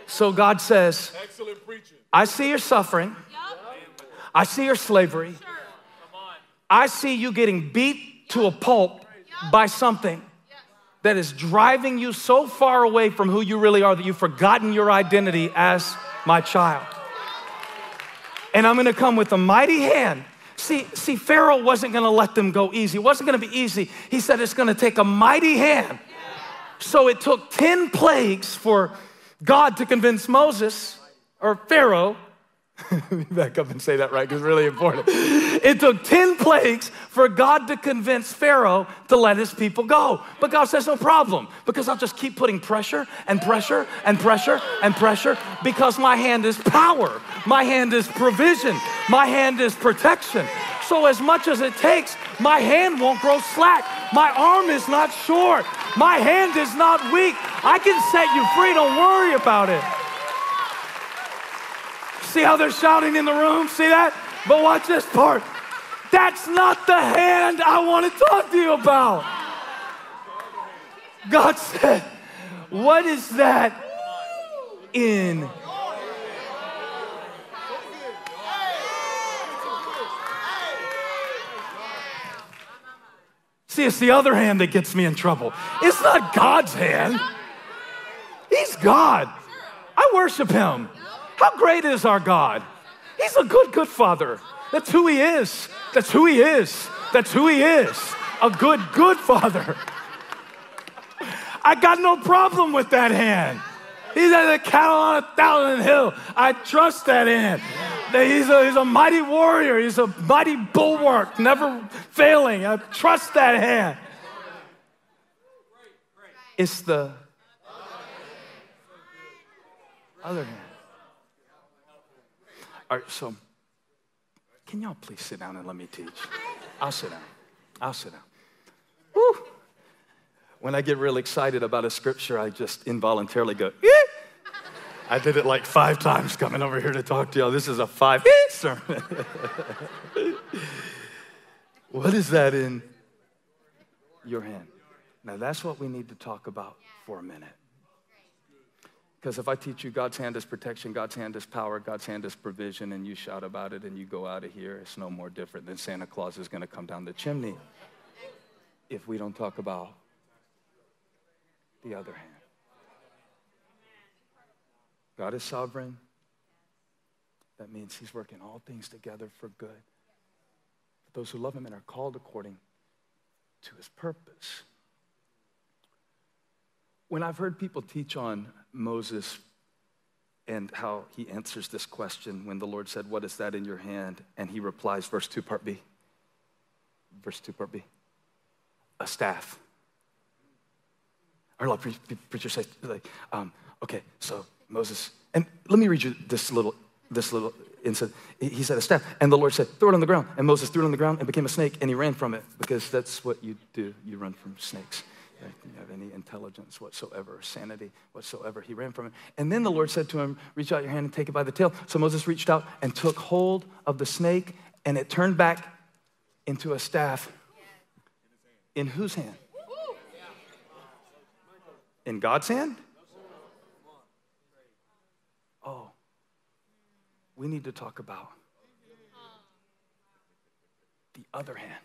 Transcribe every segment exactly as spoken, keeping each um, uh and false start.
So God says, I see your suffering. I see your slavery. I see you getting beat to a pulp by something that is driving you so far away from who you really are that you've forgotten your identity as my child. And I'm gonna come with a mighty hand. See, see, Pharaoh wasn't gonna let them go easy. It wasn't gonna be easy. He said it's gonna take a mighty hand. So it took ten plagues for God to convince Moses, or Pharaoh, let me back up and say that right, because it's really important. It took ten plagues for God to convince Pharaoh to let his people go. But God says, no problem, because I'll just keep putting pressure and pressure and pressure and pressure, because my hand is power. My hand is provision. My hand is protection. So as much as it takes, my hand won't grow slack. My arm is not short. My hand is not weak. I can set you free. Don't worry about it. See how they're shouting in the room? See that? But watch this part. That's not the hand I want to talk to you about. God said, what is that in? See, it's the other hand that gets me in trouble. It's not God's hand. He's God. I worship him. How great is our God? He's a good, good father. That's who he is. That's who he is. That's who he is. A good, good father. I got no problem with that hand. He's like a cattle on a thousand hill. I trust that hand. He's a, he's a mighty warrior. He's a mighty bulwark, never failing. I trust that hand. It's the other hand. All right, so can y'all please sit down and let me teach? I'll sit down. I'll sit down. Woo. When I get real excited about a scripture, I just involuntarily go, eh. I did it like five times coming over here to talk to y'all. This is a five eh sermon. What is that in your hand? Now, that's what we need to talk about for a minute. Because if I teach you God's hand is protection, God's hand is power, God's hand is provision, and you shout about it and you go out of here, it's no more different than Santa Claus is going to come down the chimney if we don't talk about the other hand. God is sovereign. That means he's working all things together for good. For those who love him and are called according to his purpose. When I've heard people teach on Moses and how he answers this question when the Lord said, what is that in your hand? And he replies, verse two, part B. Verse two, part B. A staff. Or like preacher says, like, um, okay, so Moses, and let me read you this little, this little incident. He said a staff, and the Lord said, throw it on the ground. And Moses threw it on the ground and became a snake, and he ran from it, because that's what you do. You run from snakes. You have any intelligence whatsoever, sanity whatsoever. He ran from it. And then the Lord said to him, reach out your hand and take it by the tail. So Moses reached out and took hold of the snake, and it turned back into a staff. In whose hand? In God's hand? Oh, we need to talk about the other hand.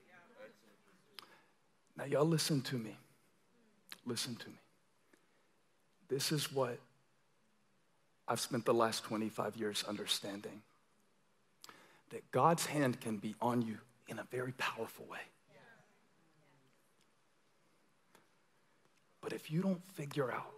Now, y'all listen to me. Listen to me. This is what I've spent the last twenty-five years understanding. That God's hand can be on you in a very powerful way. But if you don't figure out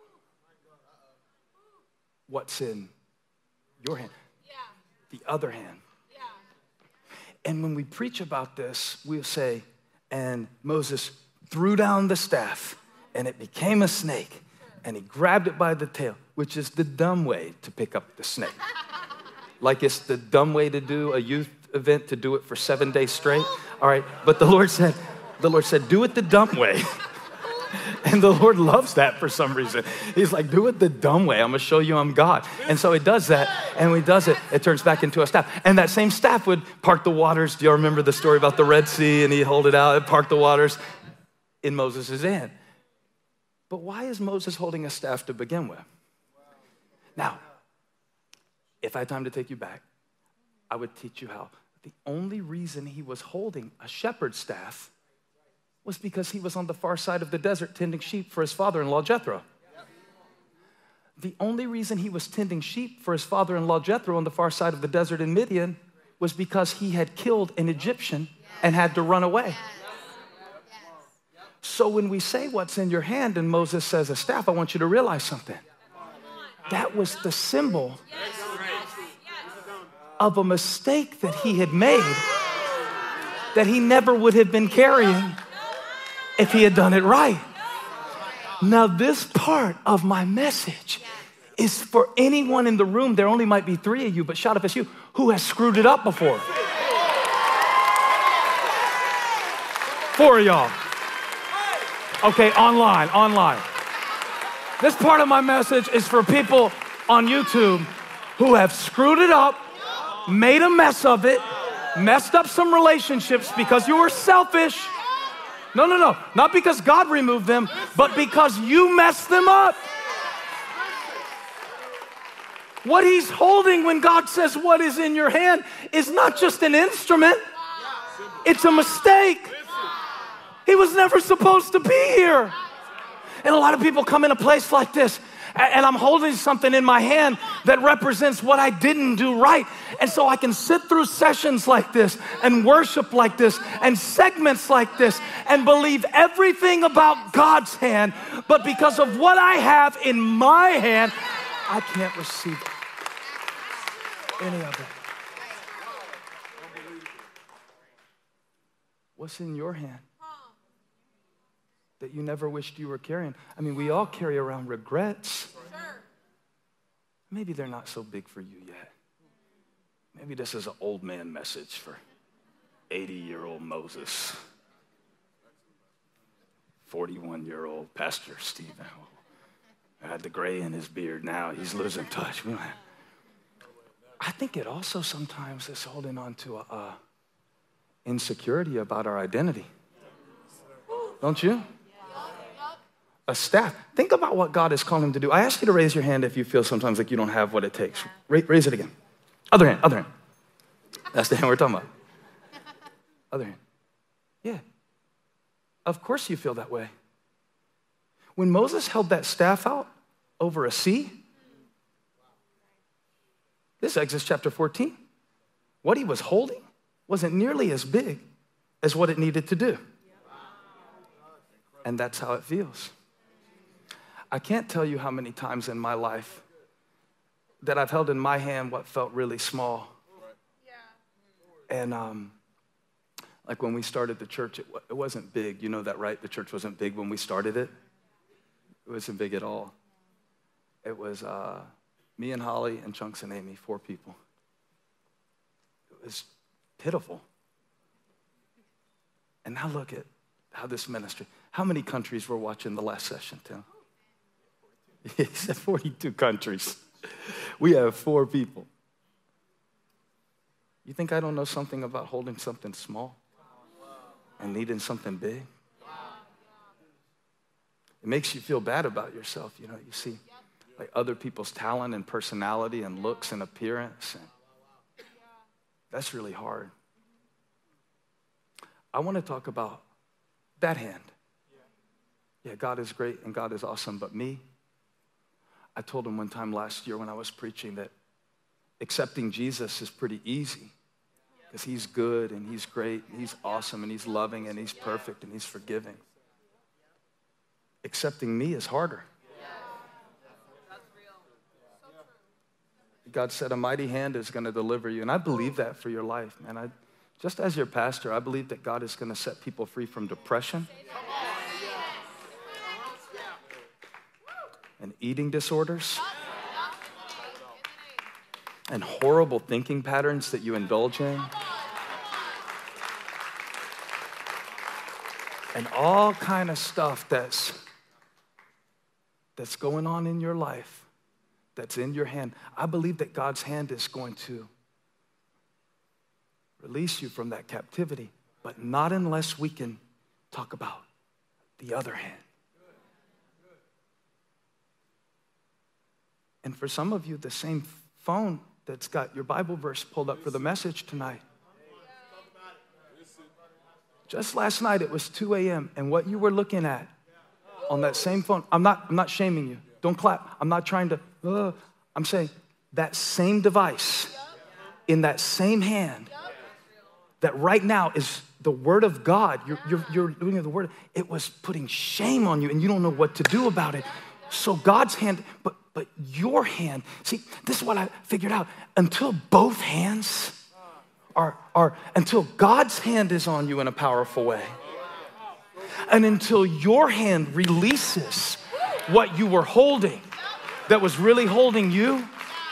what's in your hand, the other hand. And when we preach about this, we'll say, and Moses threw down the staff, and it became a snake, and he grabbed it by the tail, which is the dumb way to pick up the snake. Like it's the dumb way to do a youth event, to do it for seven days straight. All right, but the Lord said, the Lord said, do it the dumb way. And the Lord loves that for some reason. He's like, do it the dumb way. I'm going to show you I'm God. And so he does that. And when he does it, it turns back into a staff. And that same staff would part the waters. Do you remember the story about the Red Sea? And he'd hold it out and part the waters in Moses' hand. But why is Moses holding a staff to begin with? Now, if I had time to take you back, I would teach you how. The only reason he was holding a shepherd's staff was because he was on the far side of the desert tending sheep for his father-in-law, Jethro. The only reason he was tending sheep for his father-in-law, Jethro, on the far side of the desert in Midian was because he had killed an Egyptian and had to run away. So when we say what's in your hand and Moses says a staff, I want you to realize something. That was the symbol of a mistake that he had made that he never would have been carrying if he had done it right. Now, this part of my message is for anyone in the room. There only might be three of you, but shout if it's you, who has screwed it up before. Four of y'all. Okay, online, online. This part of my message is for people on YouTube who have screwed it up, made a mess of it, messed up some relationships because you were selfish. No, no, no, not because God removed them, but because you messed them up. What he's holding when God says what is in your hand is not just an instrument, it's a mistake. He was never supposed to be here. And a lot of people come in a place like this, and I'm holding something in my hand that represents what I didn't do right. And so I can sit through sessions like this and worship like this and segments like this and believe everything about God's hand. But because of what I have in my hand, I can't receive any of it. What's in your hand that you never wished you were carrying? I mean, we all carry around regrets. Maybe they're not so big for you yet. Maybe this is an old man message for eighty-year-old Moses, forty-one-year-old Pastor Stephen. Had the gray in his beard now. He's losing touch. We don't have. I think it also sometimes is holding on to a, a insecurity about our identity. Don't you? A staff. Think about what God is calling him to do. I ask you to raise your hand if you feel sometimes like you don't have what it takes. Ra- raise it again. Other hand, other hand. That's the hand we're talking about. Other hand. Yeah. Of course you feel that way. When Moses held that staff out over a sea, this is Exodus chapter fourteen. What he was holding wasn't nearly as big as what it needed to do. And that's how it feels. I can't tell you how many times in my life that I've held in my hand what felt really small. And um, like when we started the church, it, it wasn't big. You know that, right? The church wasn't big when we started it. It wasn't big at all. It was uh, me and Holly and Chunks and Amy, four people. It was pitiful. And now look at how this ministry, how many countries were watching the last session, Tim? He said forty-two countries. We have four people. You think I don't know something about holding something small and needing something big? It makes you feel bad about yourself. You know, you see like other people's talent and personality and looks and appearance. And that's really hard. I want to talk about that hand. Yeah, God is great and God is awesome, but me, I told him one time last year when I was preaching that accepting Jesus is pretty easy because he's good and he's great and he's awesome and he's loving and he's perfect and he's forgiving. Accepting me is harder. God said a mighty hand is going to deliver you, and I believe that for your life, man. I, just as your pastor, I believe that God is going to set people free from depression and eating disorders and horrible thinking patterns that you indulge in and all kind of stuff that's that's going on in your life, that's in your hand. I believe that God's hand is going to release you from that captivity, but not unless we can talk about the other hand. And for some of you, the same phone that's got your Bible verse pulled up for the message tonight. Just last night, it was two a.m. and what you were looking at on that same phone, I'm not, I'm not shaming you. Don't clap. I'm not trying to, uh, I'm saying that same device in that same hand that right now is the word of God. You're, you're, you're doing the word. It was putting shame on you and you don't know what to do about it. So God's hand, but, but your hand, see, this is what I figured out. Until both hands are, are, until God's hand is on you in a powerful way, and until your hand releases what you were holding that was really holding you,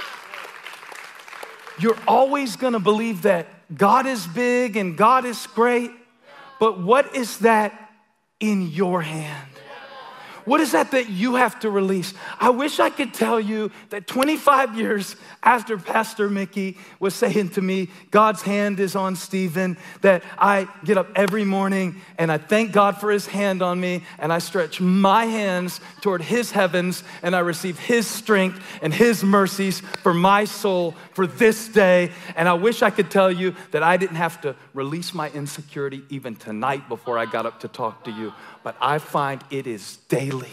you're always gonna believe that God is big and God is great, but what is that in your hand? What is that that you have to release? I wish I could tell you that twenty-five years after Pastor Mickey was saying to me, God's hand is on Stephen, that I get up every morning and I thank God for his hand on me and I stretch my hands toward his heavens and I receive his strength and his mercies for my soul for this day. And I wish I could tell you that I didn't have to release my insecurity even tonight before I got up to talk to you. But I find it is daily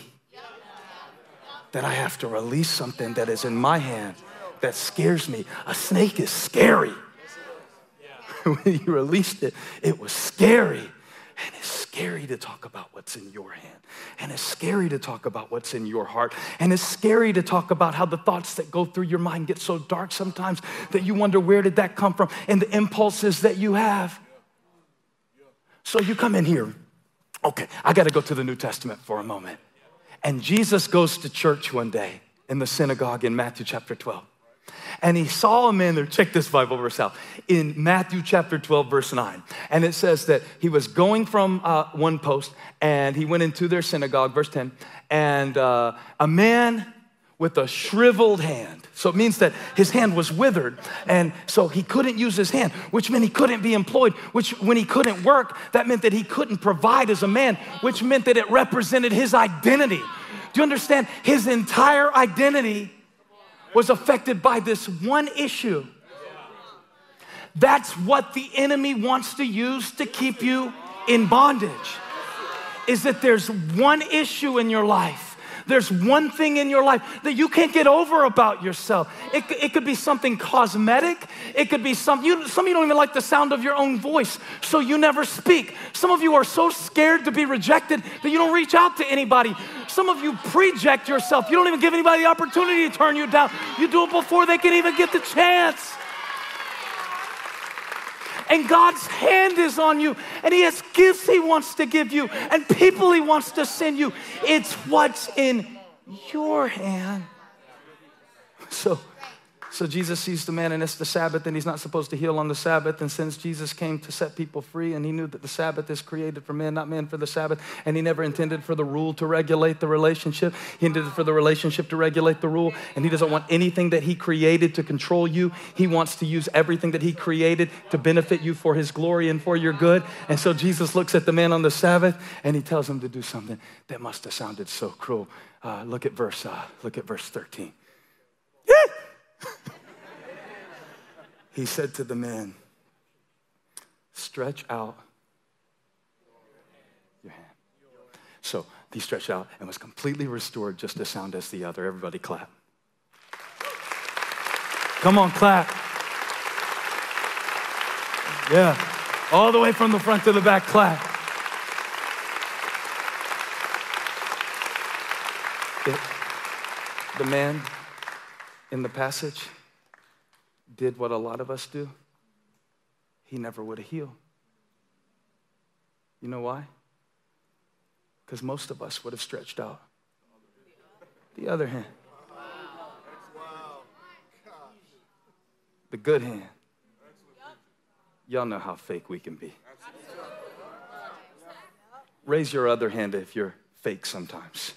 that I have to release something that is in my hand that scares me. A snake is scary. When you released it, it was scary. And it's scary to talk about what's in your hand. And it's scary to talk about what's in your heart. And it's scary to talk about how the thoughts that go through your mind get so dark sometimes that you wonder, where did that come from? And the impulses that you have. So you come in here. Okay, I got to go to the New Testament for a moment. And Jesus goes to church one day in the synagogue in Matthew chapter twelve. And he saw a man there. Check this Bible verse out. In Matthew chapter twelve, verse nine. And it says that he was going from uh, one post and he went into their synagogue, verse ten. And uh, a man with a shriveled hand. So it means that his hand was withered. And so he couldn't use his hand, which meant he couldn't be employed, which when he couldn't work, that meant that he couldn't provide as a man, which meant that it represented his identity. Do you understand? His entire identity was affected by this one issue. That's what the enemy wants to use to keep you in bondage, is that there's one issue in your life. There's one thing in your life that you can't get over about yourself. It, it could be something cosmetic. It could be some, you, some of you don't even like the sound of your own voice, so you never speak. Some of you are so scared to be rejected that you don't reach out to anybody. Some of you project yourself. You don't even give anybody the opportunity to turn you down. You do it before they can even get the chance. And God's hand is on you, and he has gifts he wants to give you, and people he wants to send you. It's what's in your hand. So, so Jesus sees the man, and it's the Sabbath, and he's not supposed to heal on the Sabbath. And since Jesus came to set people free, and he knew that the Sabbath is created for man, not man for the Sabbath, and he never intended for the rule to regulate the relationship. He intended for the relationship to regulate the rule, and he doesn't want anything that he created to control you. He wants to use everything that he created to benefit you for his glory and for your good. And so Jesus looks at the man on the Sabbath, and he tells him to do something that must have sounded so cruel. Uh, look at verse. Uh, look at verse thirteen. He said to the man, stretch out your hand. So he stretched out and was completely restored, just as sound as the other. Everybody clap. Come on, clap. Yeah, all the way from the front to the back, clap. It, the man in the passage did what a lot of us do. He never would have healed. You know why? Because most of us would have stretched out the other hand. The good hand. Y'all know how fake we can be. Raise your other hand if you're fake sometimes.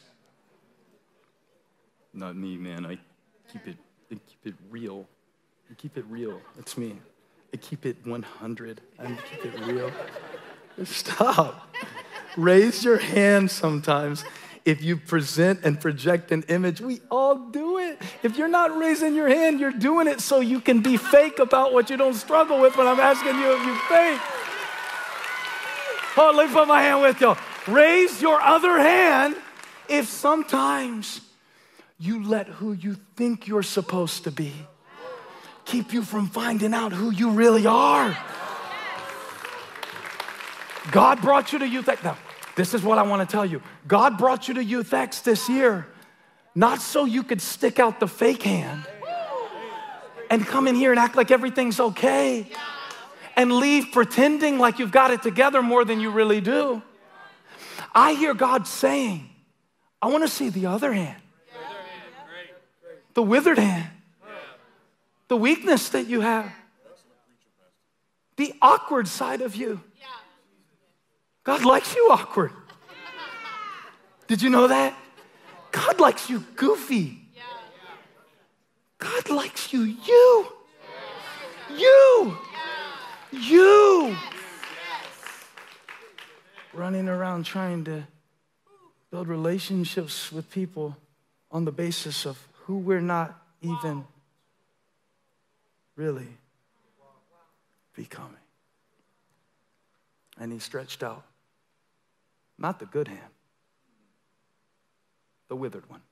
Not me, man. I keep it, I keep it real. I keep it real. It's me. I keep it one hundred. I keep it real. Stop. Raise your hand sometimes if you present and project an image. We all do it. If you're not raising your hand, you're doing it so you can be fake about what you don't struggle with when I'm asking you if you fake. Oh, let me put my hand with you. Raise your other hand if sometimes you let who you think you're supposed to be keep you from finding out who you really are. God brought you to Youth X. Now, this is what I want to tell you. God brought you to Youth X this year, not so you could stick out the fake hand and come in here and act like everything's okay and leave pretending like you've got it together more than you really do. I hear God saying, I want to see the other hand, the withered hand, the weakness that you have, the awkward side of you. God likes you awkward. Did you know that? God likes you goofy. God likes you, you. You. You. Running around trying to build relationships with people on the basis of who we're not even really becoming. And he stretched out, not the good hand, the withered one.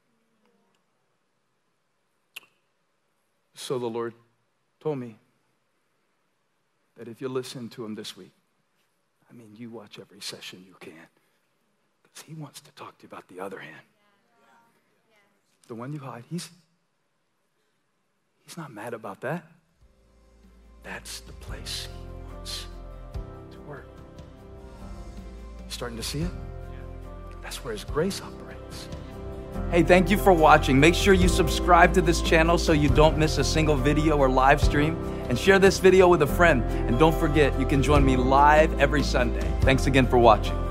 So the Lord told me that if you listen to him this week, I mean, you watch every session you can, because he wants to talk to you about the other hand. The one you hide, he's, he's not mad about that. That's the place he wants to work. You starting to see it? That's where his grace operates. Hey, thank you for watching. Make sure you subscribe to this channel so you don't miss a single video or live stream. And share this video with a friend. And don't forget, you can join me live every Sunday. Thanks again for watching.